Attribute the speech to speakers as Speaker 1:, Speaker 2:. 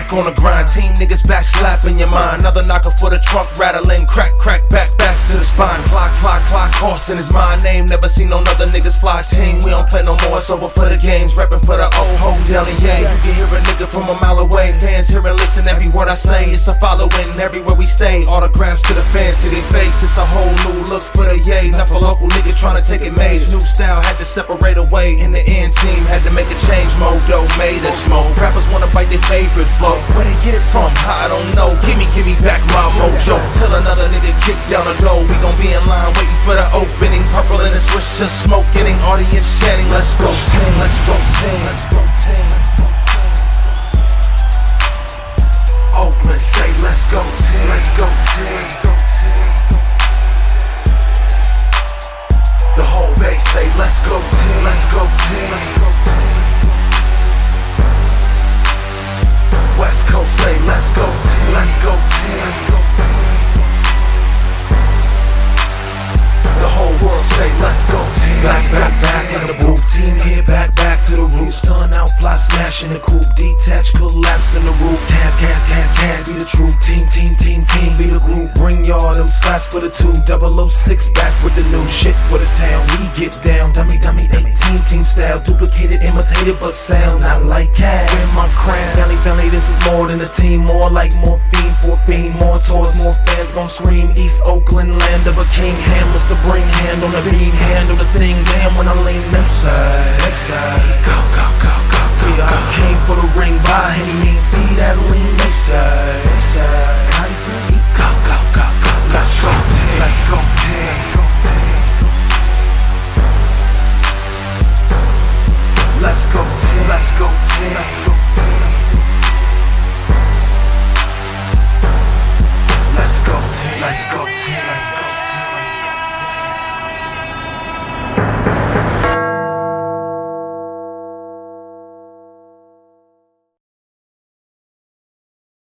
Speaker 1: back on the grind. Team niggas back slapping your mind. Another knocker for the trunk rattling. Crack, crack, back, backs to the spine. Clock, clock, clock, horse in his mind. Name never seen no other niggas fly team. We don't play no more, it's over for the games. Reppin' for the old ho deli, yeah. You can hear a nigga from a mile away. Fans hear and listen every word I say. It's a following everywhere we stay. Autographs to the fans, to their face. It's a whole new look for the yay. Not for local niggas trying to take it made. New style had to separate away. In the end, team had to make a change. Modo made a smoke. Rappers wanna bite their favorite flow. Where they get it from? I don't know. Give me back my mojo. Till another nigga kick down the door. We gon' be in line waiting for the opening. Purple in the switch, just smoking. Audience chanting, let's go team, let's go team, let's go team. Oakland say let's go team, let's go team. The whole base say let's go team, let's go team. West Coast say let's go team, let's go team. The whole world say let's go team. Back in the booth. Team here, back to the roots. Stun out, fly, smashing the coupe. Detach, collapse in the roof. Gas, be the truth. Team, be the group. Bring y'all them slots for the 2 006. Back with the new shit for the town. We get down, dummy. Team style, duplicated, imitated, but sounds not like cash. Wear my crown, family, this is more than a team. More like morphine for a fiend. More tours, more fans gon' scream. East Oakland, land of a king. Hammers to bring, hand on the beat, handle the thing. Damn, when I lean they side. Go. We are king for the ring by any means. See that?